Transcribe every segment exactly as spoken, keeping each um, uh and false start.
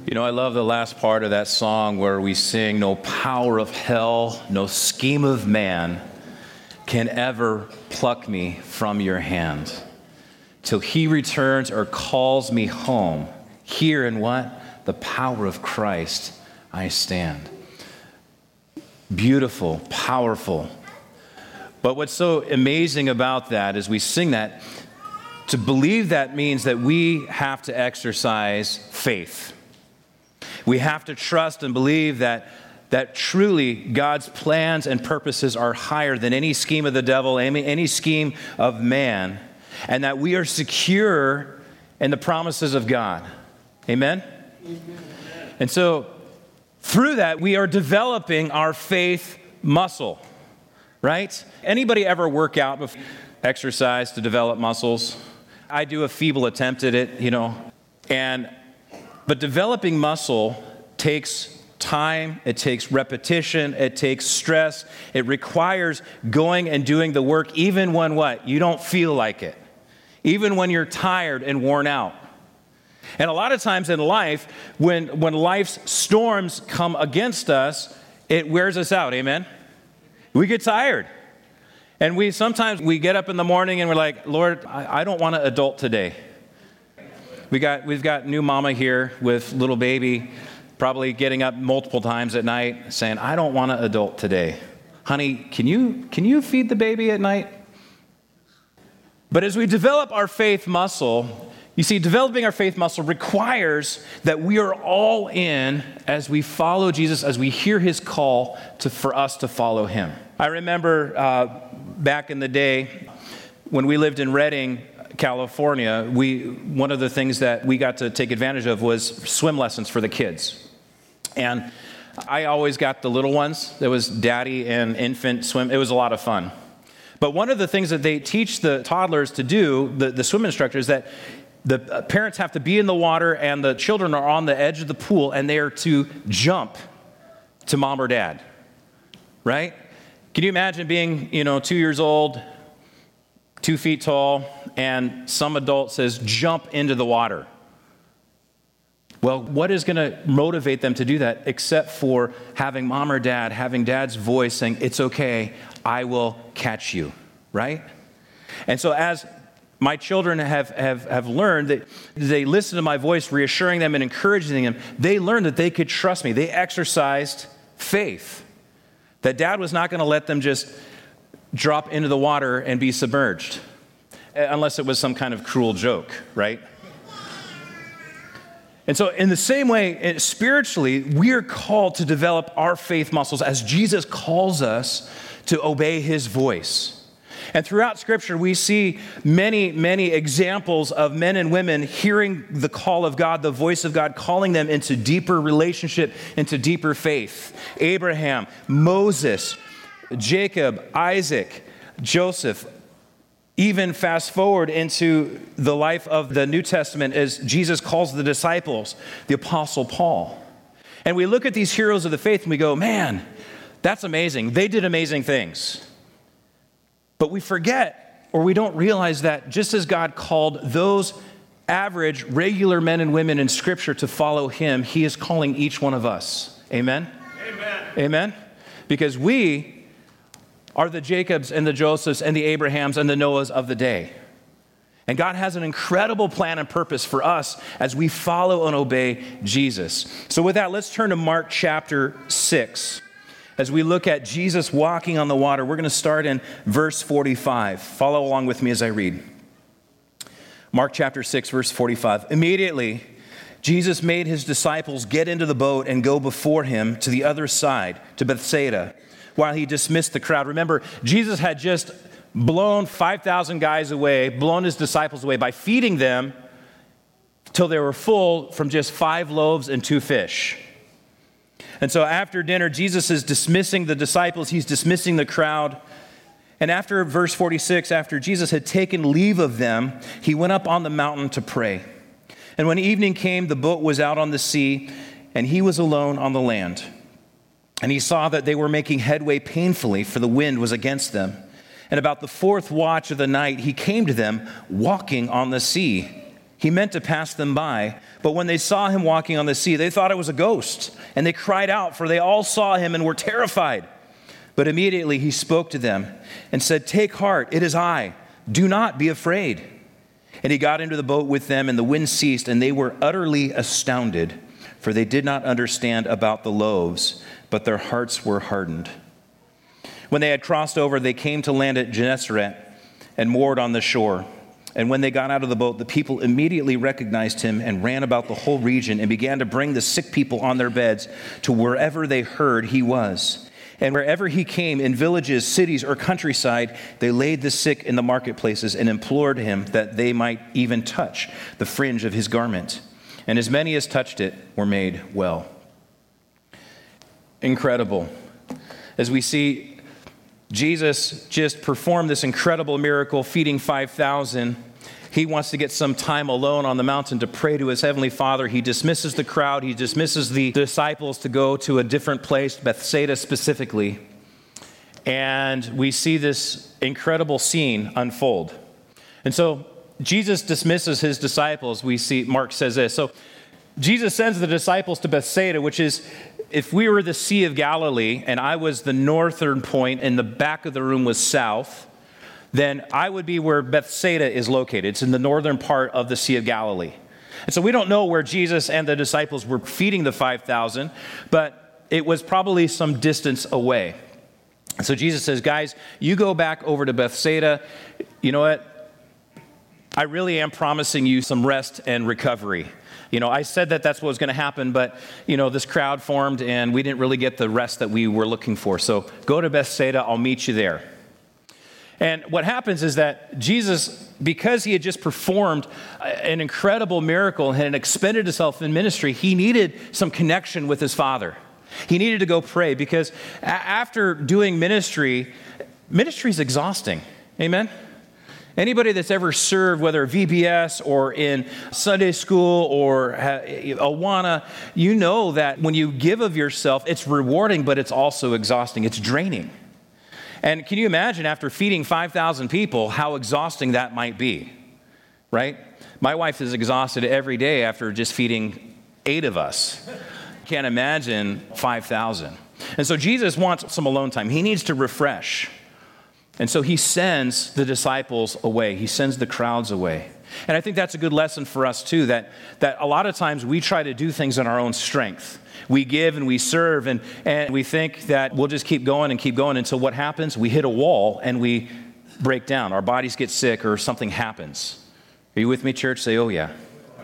You know, I love the last part of that song where we sing, "No power of hell, no scheme of man can ever pluck me from your hand. Till he returns or calls me home, here in what? The power of Christ I stand." Beautiful, powerful. But what's so amazing about that is we sing that, to believe that means that we have to exercise faith. We have to trust and believe that, that truly God's plans and purposes are higher than any scheme of the devil, any, any scheme of man, and that we are secure in the promises of God. Amen? Amen. And so, through that, we are developing our faith muscle, right? Anybody ever work out before exercise to develop muscles? I do a feeble attempt at it, you know, and but developing muscle takes time, it takes repetition, it takes stress, it requires going and doing the work even when what? You don't feel like it. Even when you're tired and worn out. And a lot of times in life, when, when life's storms come against us, it wears us out, amen? We get tired. And we sometimes we get up in the morning and we're like, "Lord, I, I don't want to adult today." We got, we've got new mama here with little baby, probably getting up multiple times at night saying, "I don't want to adult today. Honey, can you, can you feed the baby at night?" But as we develop our faith muscle, you see, developing our faith muscle requires that we are all in as we follow Jesus, as we hear his call to, for us to follow him. I remember uh, back in the day when we lived in Redding, California, we one of the things that we got to take advantage of was swim lessons for the kids. And I always got the little ones. There was daddy and infant swim. It was a lot of fun. But one of the things that they teach the toddlers to do, the, the swim instructors, that the parents have to be in the water and the children are on the edge of the pool and they are to jump to mom or dad, right? Can you imagine being, you know, two years old, two feet tall, and some adult says, "Jump into the water"? Well, what is going to motivate them to do that except for having mom or dad, having dad's voice saying, "It's okay, I will catch you," right? And so as my children have, have, have learned that they listen to my voice, reassuring them and encouraging them, they learned that they could trust me. They exercised faith. That dad was not going to let them just drop into the water and be submerged, unless it was some kind of cruel joke, right? And so in the same way, spiritually, we are called to develop our faith muscles as Jesus calls us to obey his voice. And throughout Scripture, we see many, many examples of men and women hearing the call of God, the voice of God, calling them into deeper relationship, into deeper faith. Abraham, Moses, Jacob, Isaac, Joseph. Even fast forward into the life of the New Testament as Jesus calls the disciples, the Apostle Paul. And we look at these heroes of the faith and we go, "Man, that's amazing. They did amazing things." But we forget, or we don't realize that just as God called those average, regular men and women in Scripture to follow him, he is calling each one of us. Amen? Amen. Amen? Because we are the Jacobs and the Josephs and the Abrahams and the Noahs of the day. And God has an incredible plan and purpose for us as we follow and obey Jesus. So with that, let's turn to Mark chapter six. As we look at Jesus walking on the water, we're going to start in verse forty-five. Follow along with me as I read. Mark chapter six, verse forty-five. Immediately, Jesus made his disciples get into the boat and go before him to the other side, to Bethsaida, while he dismissed the crowd. Remember, Jesus had just blown five thousand guys away, blown his disciples away by feeding them till they were full from just five loaves and two fish. And so after dinner, Jesus is dismissing the disciples. He's dismissing the crowd. And after verse forty-six, after Jesus had taken leave of them, he went up on the mountain to pray. And when evening came, the boat was out on the sea, and he was alone on the land. And he saw that they were making headway painfully, for the wind was against them. And about the fourth watch of the night, he came to them walking on the sea. He meant to pass them by, but when they saw him walking on the sea, they thought it was a ghost, and they cried out, for they all saw him and were terrified. But immediately he spoke to them and said, "Take heart, it is I. Do not be afraid." And he got into the boat with them, and the wind ceased, and they were utterly astounded, for they did not understand about the loaves, but their hearts were hardened. When they had crossed over, they came to land at Gennesaret and moored on the shore. And when they got out of the boat, the people immediately recognized him and ran about the whole region and began to bring the sick people on their beds to wherever they heard he was. And wherever he came, in villages, cities, or countryside, they laid the sick in the marketplaces and implored him that they might even touch the fringe of his garment. And as many as touched it were made well. Incredible. As we see Jesus just performed this incredible miracle, feeding five thousand. He wants to get some time alone on the mountain to pray to his heavenly Father. He dismisses the crowd. He dismisses the disciples to go to a different place, Bethsaida specifically. And we see this incredible scene unfold. And so Jesus dismisses his disciples. We see, Mark says this. So Jesus sends the disciples to Bethsaida, which is, if we were the Sea of Galilee and I was the northern point and the back of the room was south, then I would be where Bethsaida is located. It's in the northern part of the Sea of Galilee. And so we don't know where Jesus and the disciples were feeding the five thousand, but it was probably some distance away. So Jesus says, guys, you go back over to Bethsaida. You know what? I really am promising you some rest and recovery. You know, I said that that's what was going to happen, but, you know, this crowd formed and we didn't really get the rest that we were looking for. So go to Bethsaida, I'll meet you there. And what happens is that Jesus, because he had just performed an incredible miracle and had expended himself in ministry, he needed some connection with his Father. He needed to go pray because a- after doing ministry, ministry is exhausting. Amen? Anybody that's ever served, whether V B S or in Sunday school or Awana, you know that when you give of yourself, it's rewarding, but it's also exhausting. It's draining. And can you imagine after feeding five thousand people, how exhausting that might be, right? My wife is exhausted every day after just feeding eight of us. Can't imagine five thousand. And so Jesus wants some alone time. He needs to refresh. And so he sends the disciples away. He sends the crowds away. And I think that's a good lesson for us too, that, that a lot of times we try to do things in our own strength. We give and we serve and, and we think that we'll just keep going and keep going until what happens? We hit a wall and we break down. Our bodies get sick or something happens. Are you with me, church? Say, oh yeah.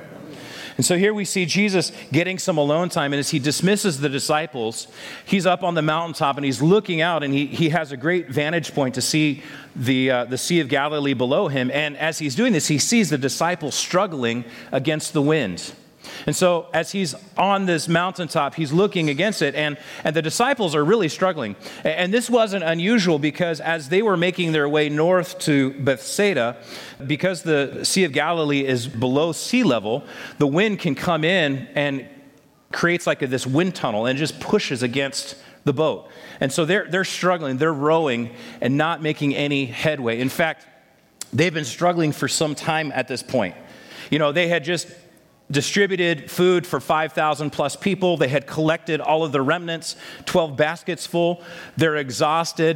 And so here we see Jesus getting some alone time, and as he dismisses the disciples, he's up on the mountaintop and he's looking out, and he, he has a great vantage point to see the, uh, the Sea of Galilee below him. And as he's doing this, he sees the disciples struggling against the wind. And so as he's on this mountaintop, he's looking against it, and, and the disciples are really struggling. And this wasn't unusual because as they were making their way north to Bethsaida, because the Sea of Galilee is below sea level, the wind can come in and creates like a, this wind tunnel and just pushes against the boat. And so they're, they're struggling, they're rowing and not making any headway. In fact, they've been struggling for some time at this point. You know, they had just distributed food for five thousand plus people. They had collected all of the remnants, twelve baskets full. They're exhausted.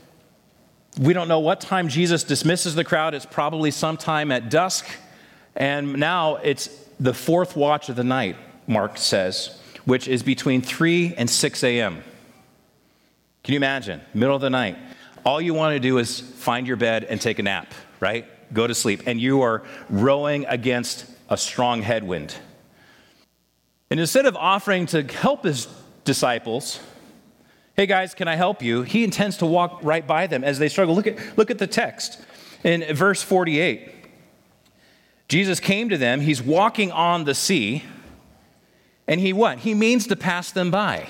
We don't know what time Jesus dismisses the crowd. It's probably sometime at dusk. And now it's the fourth watch of the night, Mark says, which is between three and six a.m. Can you imagine? Middle of the night. All you want to do is find your bed and take a nap, right? Go to sleep. And you are rowing against a strong headwind. And instead of offering to help his disciples, hey guys, can I help you? He intends to walk right by them as they struggle. Look at, look at the text in verse forty-eight. Jesus came to them. He's walking on the sea. And he what? He means to pass them by.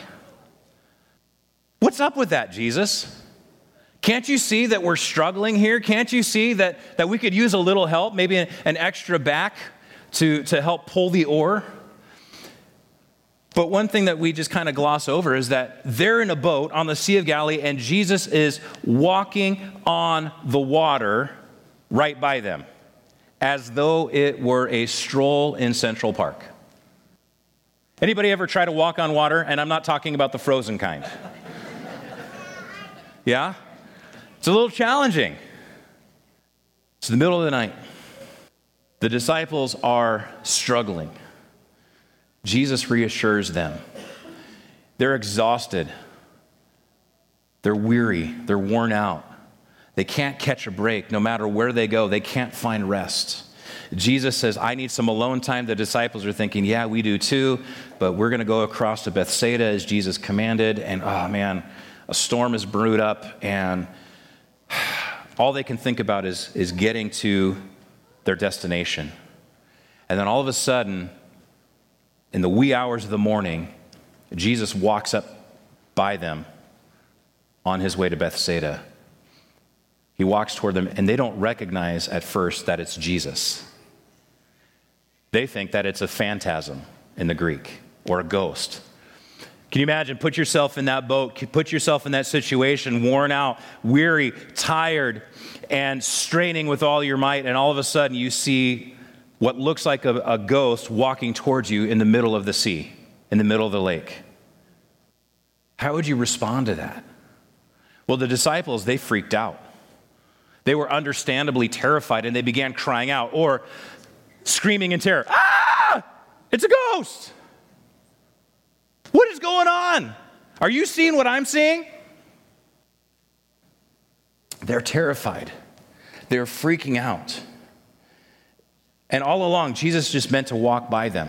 What's up with that, Jesus? Can't you see that we're struggling here? Can't you see that, that we could use a little help, maybe an, an extra back to, to help pull the oar? But one thing that we just kind of gloss over is that they're in a boat on the Sea of Galilee and Jesus is walking on the water right by them as though it were a stroll in Central Park. Anybody ever try to walk on water? And I'm not talking about the frozen kind. Yeah? It's a little challenging. It's the middle of the night. The disciples are struggling. Jesus reassures them. They're exhausted. They're weary. They're worn out. They can't catch a break. No matter where they go, they can't find rest. Jesus says, I need some alone time. The disciples are thinking, yeah, we do too, but we're going to go across to Bethsaida as Jesus commanded. And oh man, a storm is brewed up, and all they can think about is, is getting to their destination. And then all of a sudden, in the wee hours of the morning, Jesus walks up by them on his way to Bethsaida. He walks toward them, and they don't recognize at first that it's Jesus. They think that it's a phantasm in the Greek, or a ghost. Can you imagine? Put yourself in that boat, put yourself in that situation, worn out, weary, tired, and straining with all your might, and all of a sudden you see what looks like a, a ghost walking towards you in the middle of the sea, in the middle of the lake. How would you respond to that? Well, the disciples, they freaked out. They were understandably terrified, and they began crying out or screaming in terror, ah, it's a ghost. What is going on? Are you seeing what I'm seeing? They're terrified. They're freaking out. And all along, Jesus just meant to walk by them.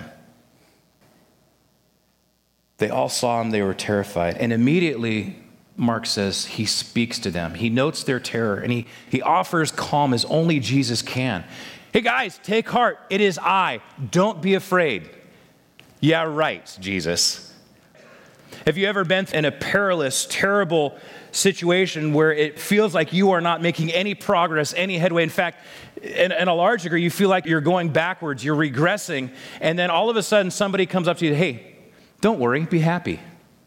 They all saw him. They were terrified. And immediately, Mark says, he speaks to them. He notes their terror, and he, he offers calm as only Jesus can. Hey guys, take heart. It is I. Don't be afraid. Yeah, right, Jesus. Have you ever been in a perilous, terrible situation where it feels like you are not making any progress, any headway? In fact, in, in a large degree, you feel like you're going backwards, you're regressing, and then all of a sudden somebody comes up to you, hey, don't worry, be happy.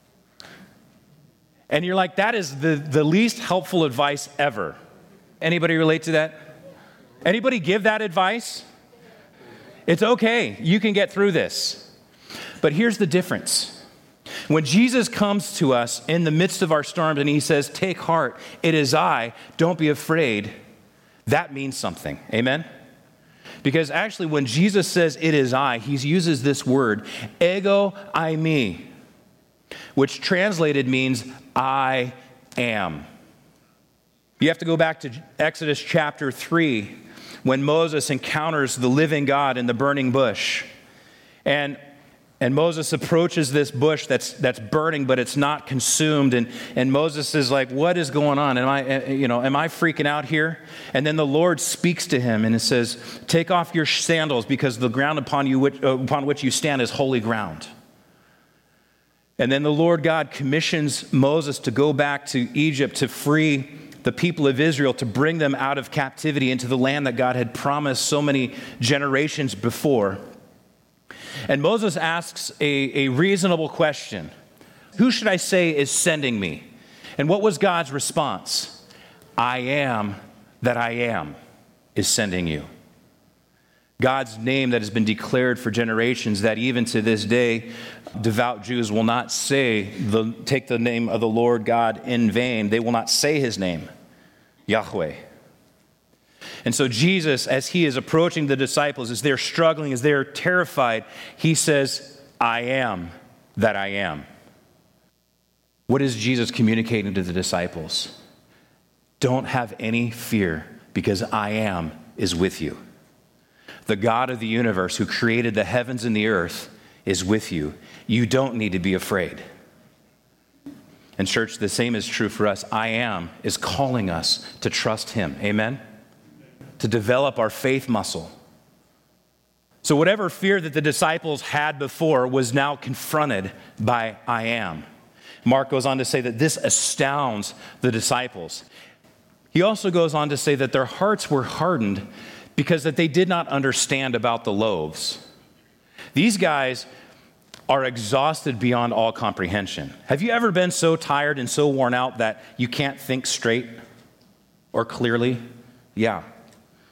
And you're like, that is the, the least helpful advice ever. Anybody relate to that? Anybody give that advice? It's okay, you can get through this. But here's the difference. When Jesus comes to us in the midst of our storms and he says, take heart, it is I, don't be afraid, that means something. Amen? Because actually when Jesus says it is I, he uses this word, ego eimi, which translated means I am. You have to go back to Exodus chapter three when Moses encounters the living God in the burning bush. And And Moses approaches this bush that's that's burning, but it's not consumed. And, and Moses is like, what is going on? Am I, you know, am I freaking out here? And then the Lord speaks to him and it says, take off your sandals because the ground upon you which, uh, upon which you stand is holy ground. And then the Lord God commissions Moses to go back to Egypt to free the people of Israel, to bring them out of captivity into the land that God had promised so many generations before. And Moses asks a, a reasonable question. Who should I say is sending me? And what was God's response? I am that I am is sending you. God's name that has been declared for generations, that even to this day, devout Jews will not say, the, take the name of the Lord God in vain. They will not say his name, Yahweh. And so Jesus, as he is approaching the disciples, as they're struggling, as they're terrified, he says, I am that I am. What is Jesus communicating to the disciples? Don't have any fear because I am is with you. The God of the universe who created the heavens and the earth is with you. You don't need to be afraid. And church, the same is true for us. I am is calling us to trust him. Amen? To develop our faith muscle. So whatever fear that the disciples had before was now confronted by I am. Mark goes on to say that this astounds the disciples. He also goes on to say that their hearts were hardened because that they did not understand about the loaves. These guys are exhausted beyond all comprehension. Have you ever been so tired and so worn out that you can't think straight or clearly? Yeah.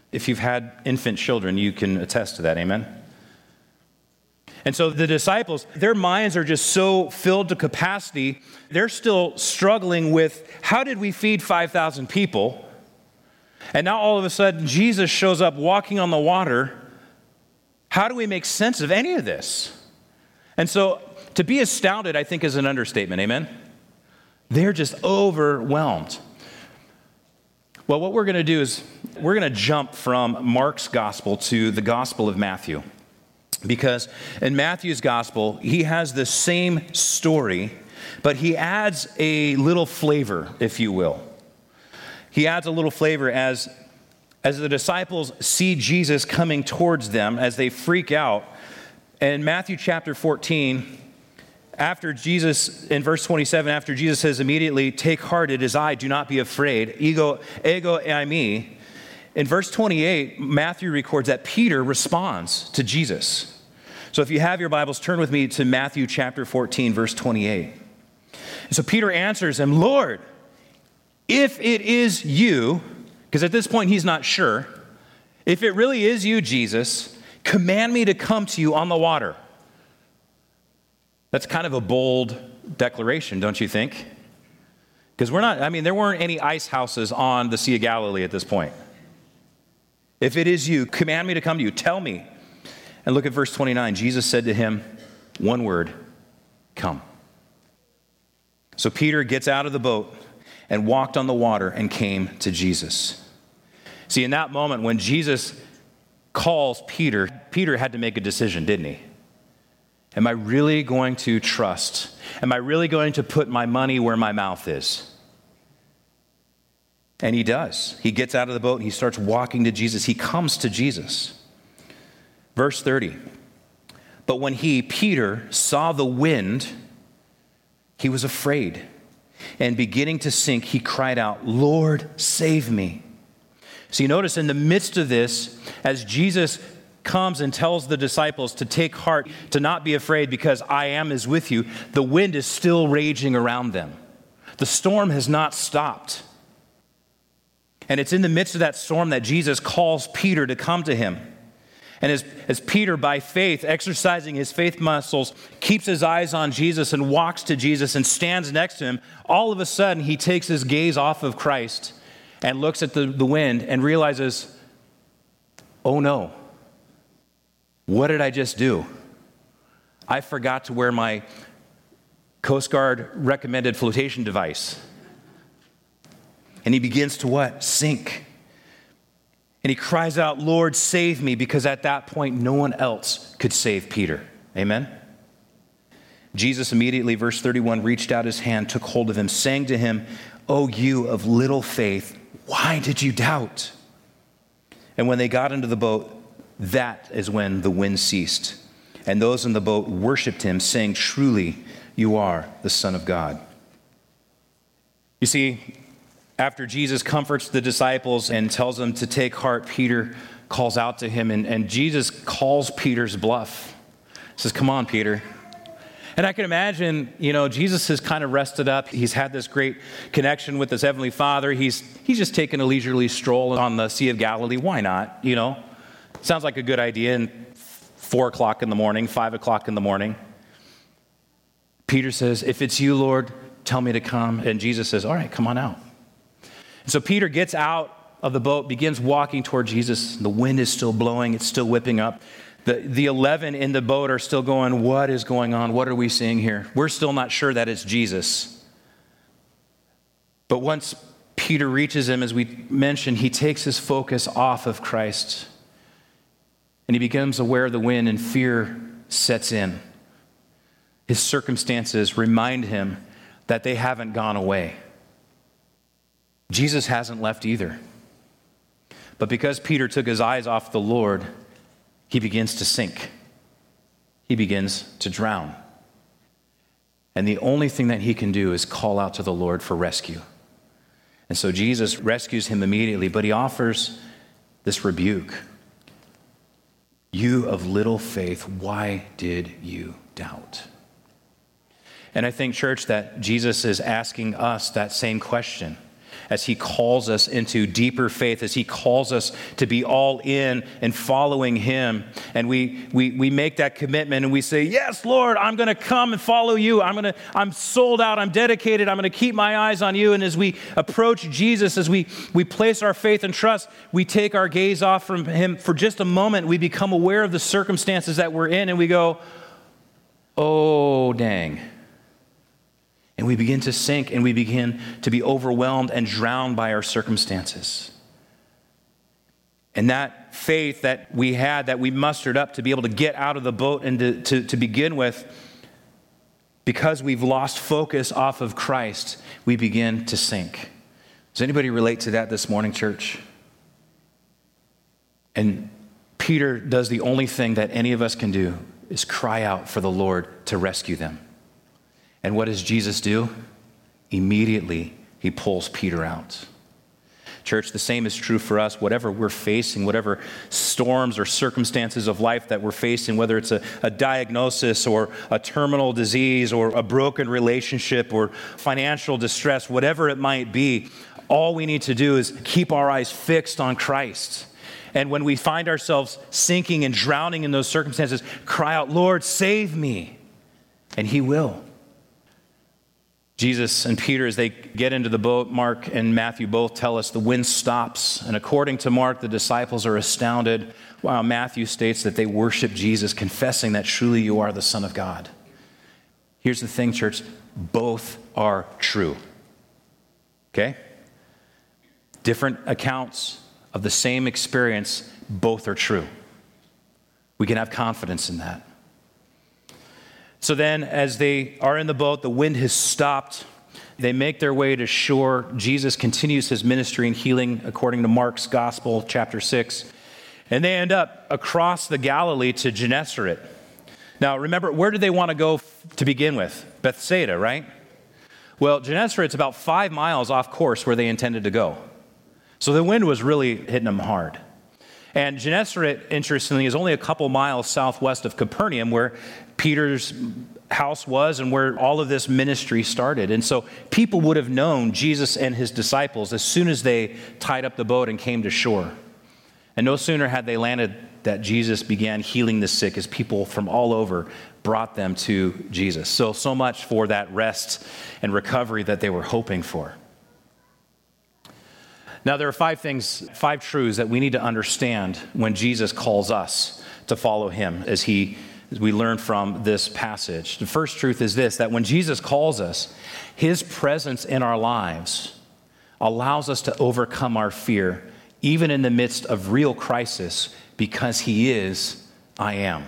If you've had infant children, you can attest to that, amen? And so the disciples, their minds are just so filled to capacity, they're still struggling with, how did we feed five thousand people? And now all of a sudden, Jesus shows up walking on the water. How do we make sense of any of this? And so to be astounded, I think, is an understatement, amen? They're just overwhelmed. Well, what we're going to do is we're going to jump from Mark's gospel to the gospel of Matthew. Because in Matthew's gospel, he has the same story, but he adds a little flavor, if you will. He adds a little flavor as, as the disciples see Jesus coming towards them, as they freak out. In Matthew chapter fourteen, after Jesus, in verse twenty-seven, after Jesus says immediately, "Take heart, it is I, do not be afraid, ego, ego eimi." In verse twenty-eight, Matthew records that Peter responds to Jesus. So if you have your Bibles, turn with me to Matthew chapter fourteen, verse twenty-eight. And so Peter answers him, "Lord, if it is you," because at this point he's not sure, "if it really is you, Jesus, command me to come to you on the water." That's kind of a bold declaration, don't you think? Because we're not, I mean, there weren't any ice houses on the Sea of Galilee at this point. "If it is you, command me to come to you. Tell me." And look at verse twenty-nine. Jesus said to him, one word, "Come." So Peter gets out of the boat and walked on the water and came to Jesus. See, in that moment when Jesus calls Peter, Peter had to make a decision, didn't he? Am I really going to trust? Am I really going to put my money where my mouth is? And he does. He gets out of the boat and he starts walking to Jesus. He comes to Jesus. Verse thirty. But when he, Peter, saw the wind, he was afraid. And beginning to sink, he cried out, "Lord, save me." So you notice in the midst of this, as Jesus comes and tells the disciples to take heart, to not be afraid because I am is with you, the wind is still raging around them. The storm has not stopped. And it's in the midst of that storm that Jesus calls Peter to come to him. And as, as Peter, by faith, exercising his faith muscles, keeps his eyes on Jesus and walks to Jesus and stands next to him, all of a sudden he takes his gaze off of Christ and looks at the, the wind and realizes, oh no, what did I just do? I forgot to wear my Coast Guard recommended flotation device. And he begins to what? Sink. And he cries out, "Lord, save me," because at that point, no one else could save Peter. Amen? Jesus immediately, verse thirty-one, reached out his hand, took hold of him, saying to him, "O you of little faith, why did you doubt?" And when they got into the boat, that is when the wind ceased. And those in the boat worshiped him, saying, "Truly, you are the Son of God." You see, after Jesus comforts the disciples and tells them to take heart, Peter calls out to him, and, and Jesus calls Peter's bluff. He says, "Come on, Peter." And I can imagine, you know, Jesus has kind of rested up. He's had this great connection with his Heavenly Father. He's, he's just taken a leisurely stroll on the Sea of Galilee. Why not, you know? Sounds like a good idea. And four o'clock in the morning, five o'clock in the morning, Peter says, "If it's you, Lord, tell me to come." And Jesus says, "All right, come on out." And so Peter gets out of the boat, begins walking toward Jesus. The wind is still blowing. It's still whipping up. The, the eleven in the boat are still going, "What is going on? What are we seeing here?" We're still not sure that it's Jesus. But once Peter reaches him, as we mentioned, he takes his focus off of Christ. And he becomes aware of the wind, and fear sets in. His circumstances remind him that they haven't gone away. Jesus hasn't left either. But because Peter took his eyes off the Lord, he begins to sink. He begins to drown. And the only thing that he can do is call out to the Lord for rescue. And so Jesus rescues him immediately, but he offers this rebuke. "You of little faith, why did you doubt?" And I think, church, that Jesus is asking us that same question. as he calls us into deeper faith, as he calls us to be all in and following him. And we we we make that commitment and we say, yes, Lord, I'm going to come and follow you. I'm going to, I'm sold out. I'm dedicated. I'm going to keep my eyes on you. And as we approach Jesus, as we, we place our faith and trust, we take our gaze off from him for just a moment. We become aware of the circumstances that we're in and we go, oh, dang. And we begin to sink and we begin to be overwhelmed and drowned by our circumstances. And that faith that we had, that we mustered up to be able to get out of the boat and to, to, to begin with, because we've lost focus off of Christ, we begin to sink. Does anybody relate to that this morning, church? And Peter does the only thing that any of us can do, is cry out for the Lord to rescue them. And what does Jesus do? Immediately, he pulls Peter out. Church, the same is true for us. Whatever we're facing, whatever storms or circumstances of life that we're facing, whether it's a, a diagnosis or a terminal disease or a broken relationship or financial distress, whatever it might be, all we need to do is keep our eyes fixed on Christ. And when we find ourselves sinking and drowning in those circumstances, cry out, Lord, save me. And he will. Jesus and Peter, as they get into the boat, Mark and Matthew both tell us the wind stops. And according to Mark, the disciples are astounded, while Matthew states that they worship Jesus, confessing that truly you are the Son of God. Here's the thing, church. Both are true. Okay? Different accounts of the same experience, both are true. We can have confidence in that. So then, as they are in the boat, the wind has stopped. They make their way to shore. Jesus continues his ministry and healing according to Mark's Gospel, chapter six. And they end up across the Galilee to Gennesaret. Now, remember, where did they want to go to begin with? Bethsaida, right? Well, Gennesaret's about five miles off course where they intended to go. So the wind was really hitting them hard. And Gennesaret, interestingly, is only a couple miles southwest of Capernaum, where Peter's house was and where all of this ministry started. And so people would have known Jesus and his disciples as soon as they tied up the boat and came to shore. And no sooner had they landed that Jesus began healing the sick as people from all over brought them to Jesus. So, so much for that rest and recovery that they were hoping for. Now, there are five things, five truths that we need to understand when Jesus calls us to follow him, as he, as we learn from this passage. The first truth is this, that when Jesus calls us, his presence in our lives allows us to overcome our fear, even in the midst of real crisis, because he is, I am.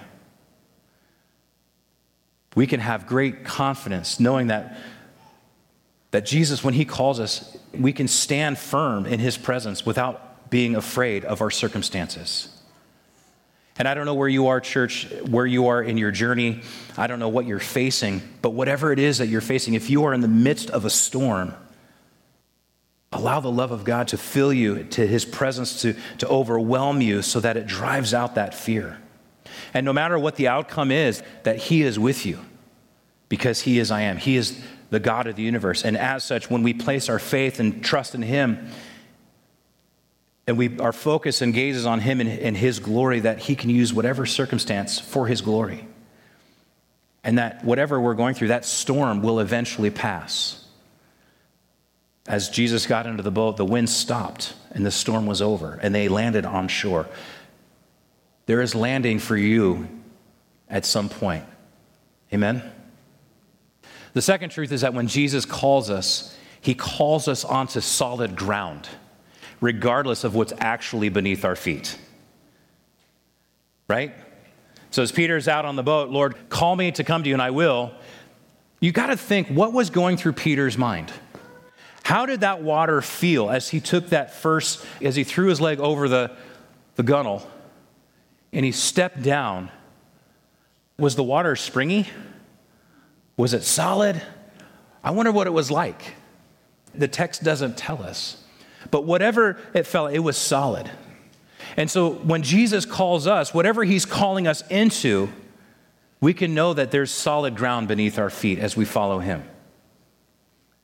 We can have great confidence knowing that That Jesus, when he calls us, we can stand firm in his presence without being afraid of our circumstances. And I don't know where you are, church, where you are in your journey. I don't know what you're facing, but whatever it is that you're facing, if you are in the midst of a storm, allow the love of God to fill you, to his presence to, to overwhelm you so that it drives out that fear. And no matter what the outcome is, that he is with you because he is I am. He is the God of the universe. And as such, when we place our faith and trust in him, and we our focus and gazes on him and, and his glory, that he can use whatever circumstance for his glory. And that whatever we're going through, that storm will eventually pass. As Jesus got into the boat, the wind stopped and the storm was over and they landed on shore. There is landing for you at some point. Amen? The second truth is that when Jesus calls us, he calls us onto solid ground, regardless of what's actually beneath our feet. Right? So as Peter's out on the boat, Lord, call me to come to you and I will. You got to think, what was going through Peter's mind? How did that water feel as he took that first, as he threw his leg over the, the gunnel and he stepped down? Was the water springy? Was it solid? I wonder what it was like. The text doesn't tell us. But whatever it felt, it was solid. And so when Jesus calls us, whatever he's calling us into, we can know that there's solid ground beneath our feet as we follow him.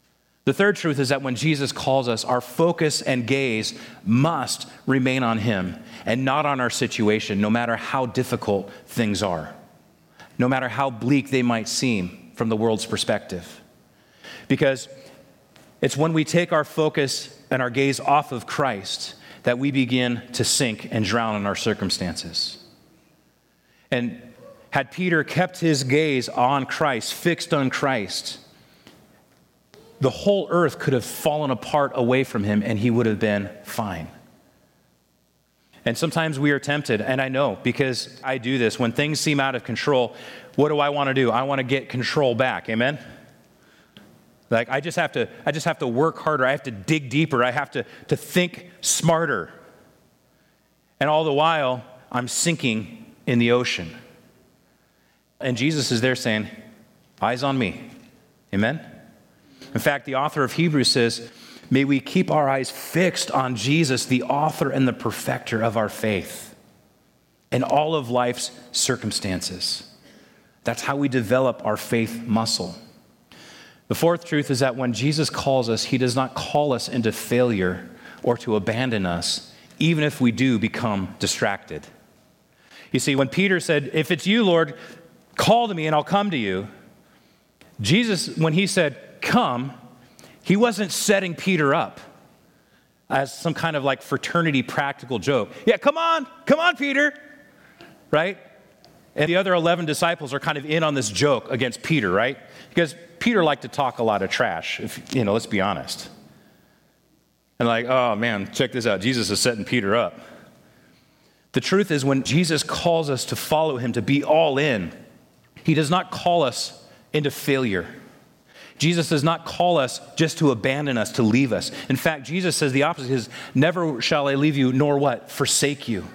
The third truth is that when Jesus calls us, our focus and gaze must remain on him and not on our situation, no matter how difficult things are, no matter how bleak they might seem from the world's perspective. Because it's when we take our focus and our gaze off of Christ that we begin to sink and drown in our circumstances. And had Peter kept his gaze on Christ, fixed on Christ, the whole earth could have fallen apart away from him and he would have been fine. And sometimes we are tempted, and I know because I do this, when things seem out of control, what do I want to do? I want to get control back, amen? Like I just have to, I just have to work harder, I have to dig deeper, I have to, to think smarter. And all the while, I'm sinking in the ocean. And Jesus is there saying, eyes on me, amen? In fact, the author of Hebrews says, may we keep our eyes fixed on Jesus, the author and the perfecter of our faith, in all of life's circumstances. That's how we develop our faith muscle. The fourth truth is that when Jesus calls us, he does not call us into failure or to abandon us, even if we do become distracted. You see, when Peter said, if it's you, Lord, call to me and I'll come to you, Jesus, when he said, come, he wasn't setting Peter up as some kind of like fraternity practical joke. Yeah, come on, come on, Peter, right? And the other eleven disciples are kind of in on this joke against Peter, right? Because Peter liked to talk a lot of trash, if, you know, let's be honest. And like, oh man, check this out. Jesus is setting Peter up. The truth is when Jesus calls us to follow him, to be all in, he does not call us into failure. Jesus does not call us just to abandon us, to leave us. In fact, Jesus says the opposite is, never shall I leave you, nor what? Forsake you.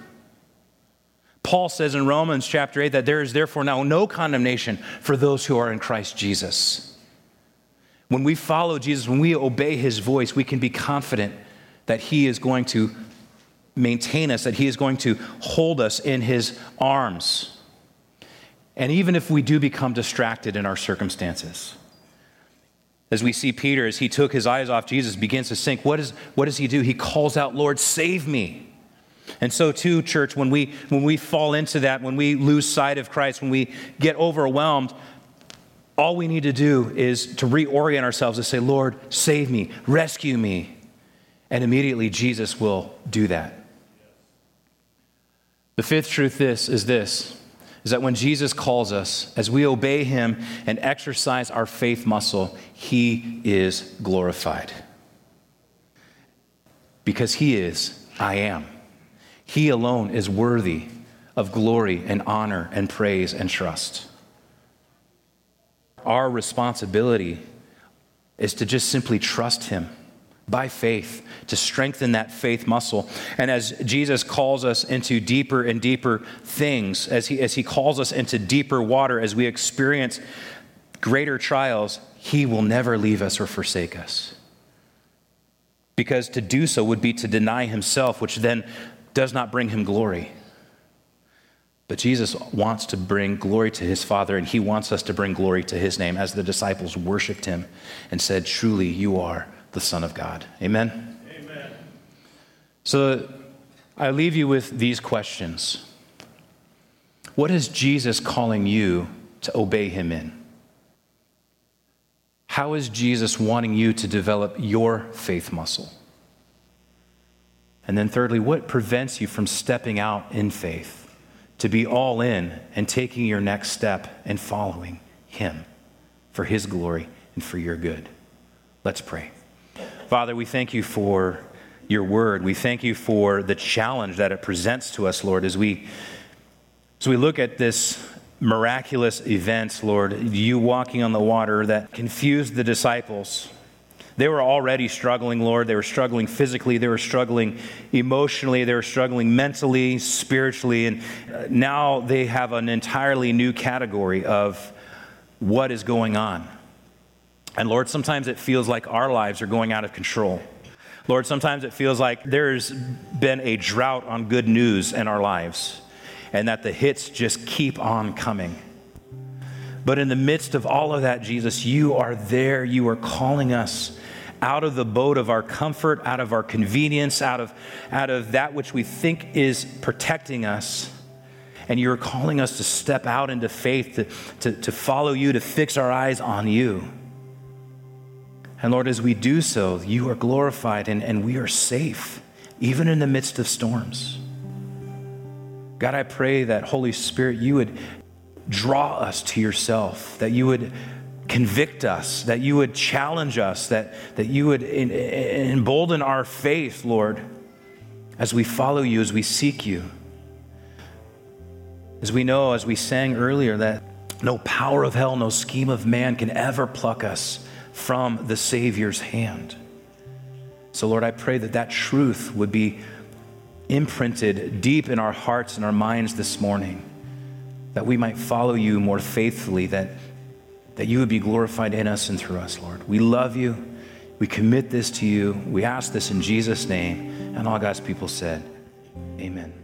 Paul says in Romans chapter eight that there is therefore now no condemnation for those who are in Christ Jesus. When we follow Jesus, when we obey his voice, we can be confident that he is going to maintain us, that he is going to hold us in his arms. And even if we do become distracted in our circumstances, as we see Peter, as he took his eyes off Jesus, begins to sink, what, is, what does he do? He calls out, Lord, save me. And so too, church, when we, when we fall into that, when we lose sight of Christ, when we get overwhelmed, all we need to do is to reorient ourselves and say, Lord, save me, rescue me. And immediately Jesus will do that. The fifth truth this is this, is that when Jesus calls us, as we obey him and exercise our faith muscle, he is glorified. Because he is, I am. He alone is worthy of glory and honor and praise and trust. Our responsibility is to just simply trust him by faith, to strengthen that faith muscle. And as Jesus calls us into deeper and deeper things, as he, as he calls us into deeper water, as we experience greater trials, he will never leave us or forsake us. Because to do so would be to deny himself, which then does not bring him glory. But Jesus wants to bring glory to his Father, and he wants us to bring glory to his name, as the disciples worshiped him and said, truly, you are the Son of God. Amen? Amen. So I leave you with these questions. What is Jesus calling you to obey him in? How is Jesus wanting you to develop your faith muscle? And then thirdly, what prevents you from stepping out in faith to be all in and taking your next step and following him for his glory and for your good? Let's pray. Father, we thank you for your word. We thank you for the challenge that it presents to us, Lord, as we, as we look at this miraculous event, Lord, you walking on the water that confused the disciples. They were already struggling, Lord. They were struggling physically. They were struggling emotionally. They were struggling mentally, spiritually. And now they have an entirely new category of what is going on. And Lord, sometimes it feels like our lives are going out of control. Lord, sometimes it feels like there's been a drought on good news in our lives, and that the hits just keep on coming. But in the midst of all of that, Jesus, you are there. You are calling us out of the boat of our comfort, out of our convenience, out of, out of that which we think is protecting us. And you're calling us to step out into faith, to, to, to follow you, to fix our eyes on you. And Lord, as we do so, you are glorified and, and we are safe, even in the midst of storms. God, I pray that Holy Spirit, you would draw us to yourself, that you would convict us, that you would challenge us, that, that you would in, in, embolden our faith, Lord, as we follow you, as we seek you. As we know, as we sang earlier, that no power of hell, no scheme of man can ever pluck us from the Savior's hand. So Lord, I pray that that truth would be imprinted deep in our hearts and our minds this morning, that we might follow you more faithfully, that, that you would be glorified in us and through us, Lord. We love you. We commit this to you. We ask this in Jesus' name. And all God's people said, amen.